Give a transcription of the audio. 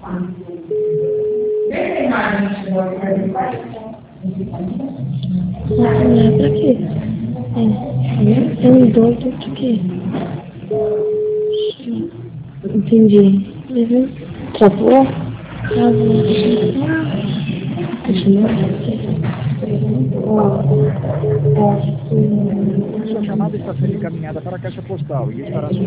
É pra quê? É um doido de quê? Entendi. Uhum. Travou? Travou. Deixa eu ver. Sua chamada está sendo encaminhada para a caixa postal e estará